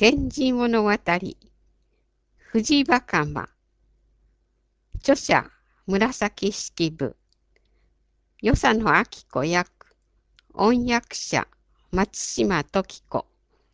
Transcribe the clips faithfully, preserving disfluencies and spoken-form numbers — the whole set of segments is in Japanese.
源氏物語、藤若間、著者、紫式部、与謝野明子役、音訳者、松島時子。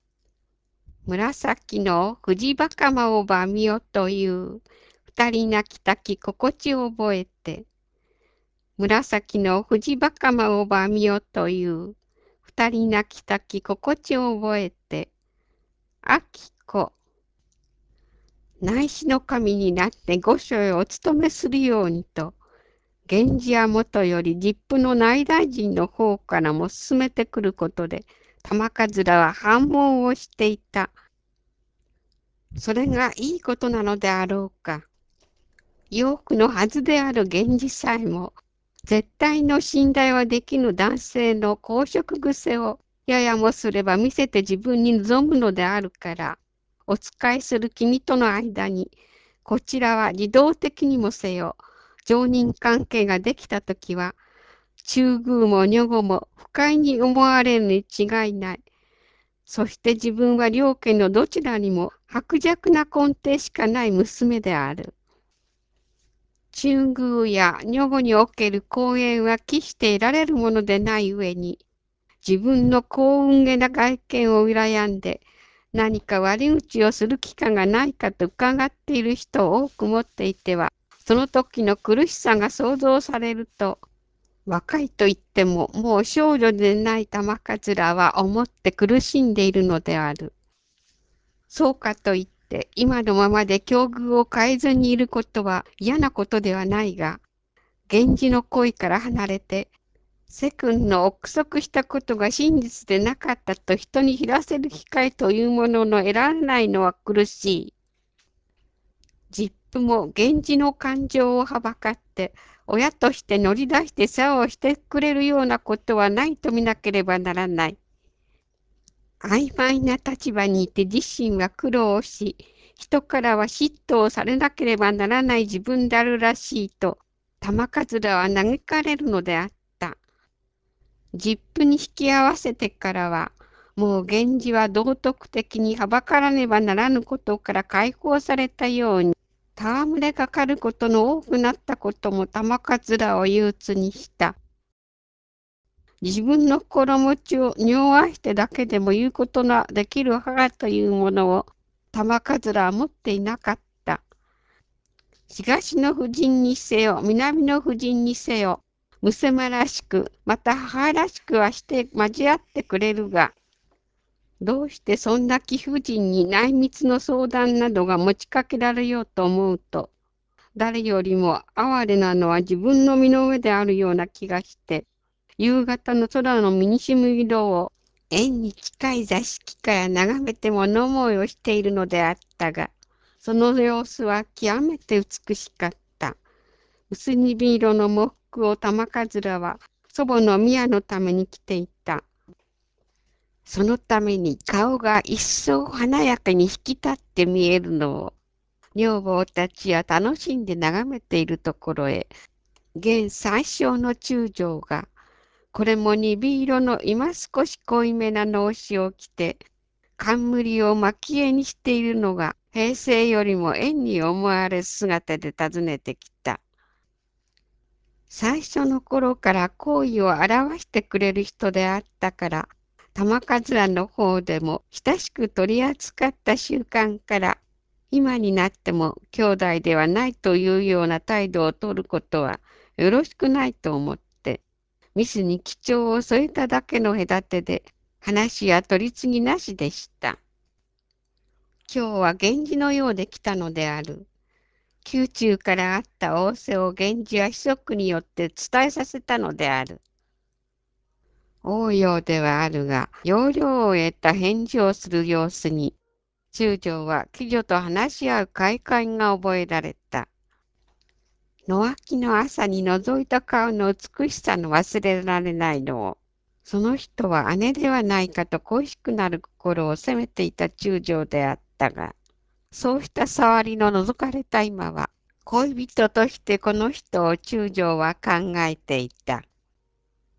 紫の藤若間をばみよという、二人泣きたき心地を覚えて、紫の藤若間をばみよという、二人泣きたき心地を覚えて、明子。内侍の神になって御所へお勤めするようにと、源氏はもとより実父の内大臣の方からも進めてくることで、玉桂は反問をしていた。それがいいことなのであろうか。養父のはずである源氏さえも、絶対の信頼はできぬ男性の公職癖をややもすれば見せて自分に望むのであるから、お仕えする君との間に、こちらは自動的にもせよ、常任関係ができたときは、中宮も女御も不快に思われるに違いない。そして自分は両家のどちらにも薄弱な根底しかない娘である。中宮や女御における公演は決して得られるものでない上に、自分の幸運げな外見を羨んで、何か悪口をする機会がないかと伺っている人を多く持っていては、その時の苦しさが想像されると、若いと言ってももう少女でない玉桂は思って苦しんでいるのである。そうかといって今のままで境遇を変えずにいることは嫌なことではないが、源氏の恋から離れて、世君の憶測したことが真実でなかったと人に知らせる機会というものの得られないのは苦しい。実父も源氏の感情をはばかって、親として乗り出して世話をしてくれるようなことはないと見なければならない。曖昧な立場にいて自身は苦労し、人からは嫉妬をされなければならない自分であるらしいと、玉桂は嘆かれるのであった。実父に引き合わせてからは、もう源氏は道徳的にはばからねばならぬことから解放されたように、戯れかかることの多くなったことも玉桂を憂鬱にした。自分の心持ちを匂わしてだけでも言うことのできる母というものを玉桂は持っていなかった。東の婦人にせよ、南の婦人にせよ、娘らしく、また母らしくはして交わってくれるが、どうしてそんな貴婦人に内密の相談などが持ちかけられようと思うと、誰よりも哀れなのは自分の身の上であるような気がして、夕方の空の身にしむ色を縁に近い座敷から眺めて物思いをしているのであったが、その様子は極めて美しかった。薄にび色の喪服を玉桂は祖母の宮のために着ていた。そのために顔が一層華やかに引き立って見えるのを、女房たちは楽しんで眺めているところへ、現最小の中将が、これもにび色の今少し濃いめな帽子を着て、冠を蒔絵にしているのが平成よりも縁に思われる姿で訪ねてきた。最初の頃から好意を表してくれる人であったから、玉桂の方でも親しく取り扱った習慣から、今になっても兄弟ではないというような態度を取ることはよろしくないと思って、ミスに口調を添えただけの隔てで、話は取り次ぎなしでした。今日は源氏のようで来たのである。宮中からあった仰せを源氏は子息によって伝えさせたのである。応用ではあるが、要領を得た返事をする様子に、中将は貴女と話し合う快感が覚えられた。野秋の朝に覗いた顔の美しさの忘れられないのを、その人は姉ではないかと恋しくなる心を責めていた中将であったが、そうした触りの覗かれた今は、恋人としてこの人を中将は考えていた。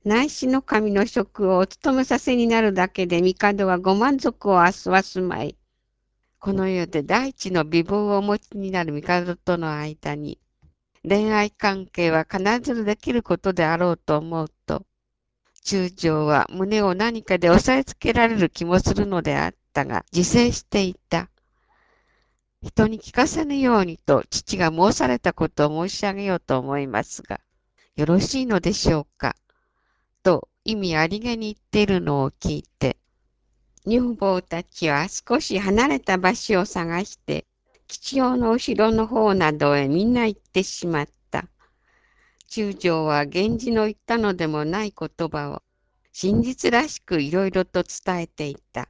内侍の神の職をお務めさせになるだけで帝はご満足をあすわすまい。この世で第一の美貌をお持ちになる帝との間に、恋愛関係は必ずできることであろうと思うと、中将は胸を何かで押さえつけられる気もするのであったが、自制していた。人に聞かせぬようにと父が申されたことを申し上げようと思いますが、よろしいのでしょうかと意味ありげに言っているのを聞いて、女房たちは少し離れた場所を探して、吉祥の後ろの方などへみんな行ってしまった。中将は源氏の言ったのでもない言葉を真実らしくいろいろと伝えていた。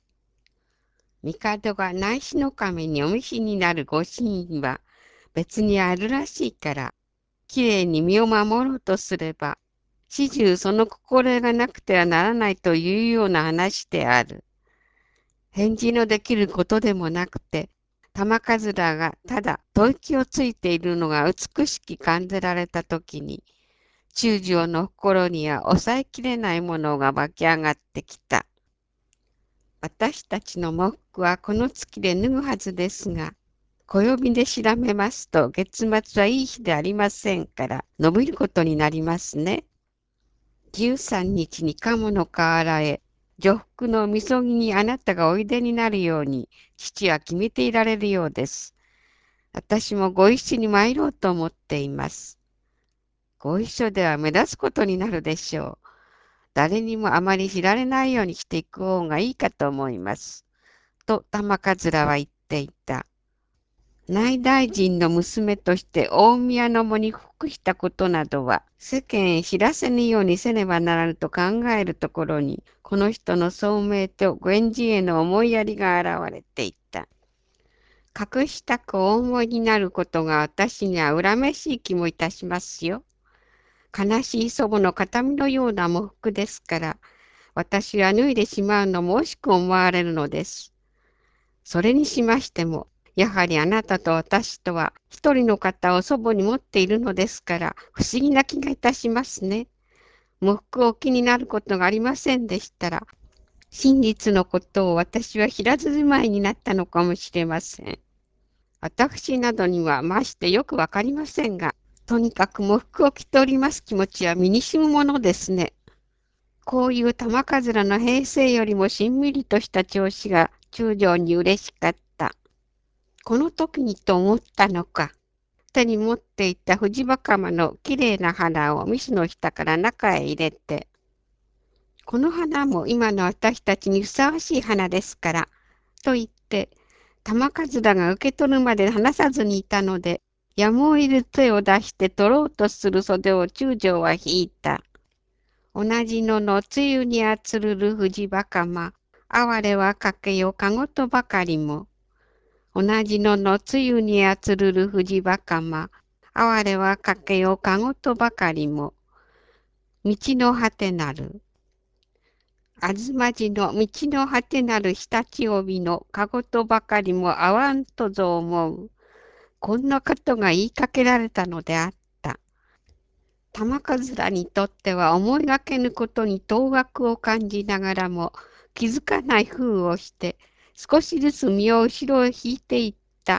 帝が内侍の亀にお召しになるご真意は別にあるらしいから、きれいに身を守ろうとすれば、始終その心得がなくてはならないというような話である。返事のできることでもなくて、玉かずらがただ吐息をついているのが美しき感じられたときに、中将の心には抑えきれないものが湧き上がってきた。私たちの喪服はこの月で脱ぐはずですが、暦で調べますと月末はいい日でありませんから伸びることになりますね。じゅうさんにちに鴨の河原へ女服のみそぎにあなたがおいでになるように父は決めていられるようです。私もご一緒に参ろうと思っています。ご一緒では目立つことになるでしょう。誰にもあまり知られないようにしていく方がいいかと思います。と玉桂は言っていた。内大臣の娘として大宮の間に服したことなどは世間へ知らせぬようにせねばならぬと考えるところに、この人の聡明と源氏への思いやりが現れていた。隠したくお思いになることが私には恨めしい気もいたしますよ。悲しい祖母の形見のような喪服ですから、私は脱いでしまうのも惜しく思われるのです。それにしましても、やはりあなたと私とは一人の方を祖母に持っているのですから、不思議な気がいたしますね。喪服を気になることがありませんでしたら、真実のことを私は知らずじまいになったのかもしれません。私などにはましてよくわかりませんが、とにかく喪服を着ております気持ちは身に染むものですね。こういう玉かずらの平成よりもしんみりとした調子が中将に嬉しかった。この時にと思ったのか、手に持っていた藤若鎌のきれいな花をミスの下から中へ入れて、この花も今の私たちにふさわしい花ですから、と言って、玉かずらが受け取るまで話さずにいたので、やむを得る手を出して取ろうとする袖を中将は引いた。同じのの梅雨にあつるる藤若間、哀れはかけよかごとばかりも。同じのの梅雨にあつるる藤若間、哀れはかけよかごとばかりも。道の果てなる。あずまじの道の果てなる常陸帯のかごとばかりも合わんとぞ思う。こんなことが言いかけられたのであった。玉かずらにとっては思いがけぬことに当惑を感じながらも気づかない風をして少しずつ身を後ろへ引いていった。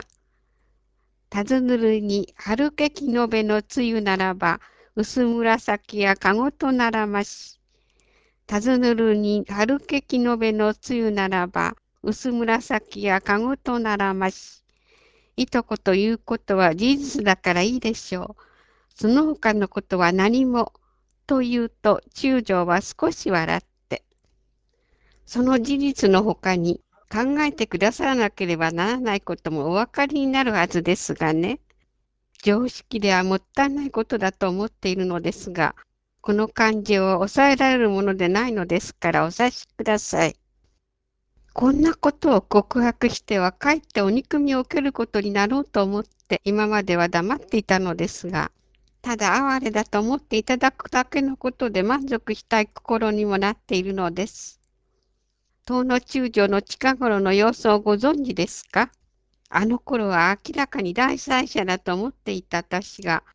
たずぬるに春けきのべのつゆならば薄紫やかごとならまし。たずぬるに春けきのべのつゆならば薄紫やかごとならまし。いとこということは事実だからいいでしょう。その他のことは何も、と言うと中将は少し笑って、その事実の他に考えてくださらなければならないこともお分かりになるはずですがね。常識ではもったいないことだと思っているのですが、この感情を抑えられるものでないのですからお察しください。こんなことを告白してはかえってお憎みを受けることになろうと思って今までは黙っていたのですが、ただ哀れだと思っていただくだけのことで満足したい心にもなっているのです。遠野中将の近頃の様子をご存知ですか？あの頃は明らかに大災者だと思っていた私が、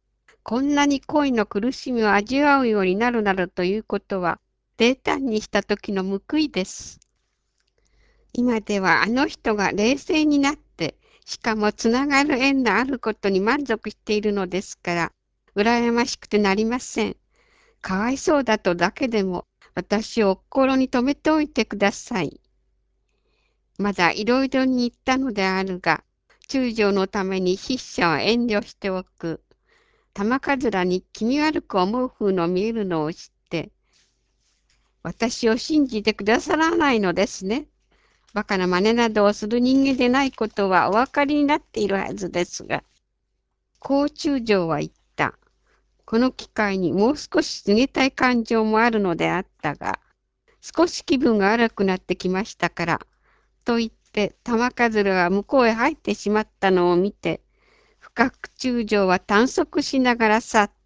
こんなに恋の苦しみを味わうようになるなどということは、冷淡にした時の報いです。今ではあの人が冷静になって、しかもつながる縁のあることに満足しているのですから、羨ましくてなりません。かわいそうだとだけでも、私を心に留めておいてください。まだいろいろに言ったのであるが、中将のために筆者は遠慮しておく。玉らに気味悪く思う風の見えるのを知って、私を信じてくださらないのですね。バカな真似などをする人間でないことはお分かりになっているはずですが、こう中将は言った。この機会にもう少し告げたい感情もあるのであったが、少し気分が悪くなってきましたから、と言って玉数が向こうへ入ってしまったのを見て、深く中将は探索しながら去っ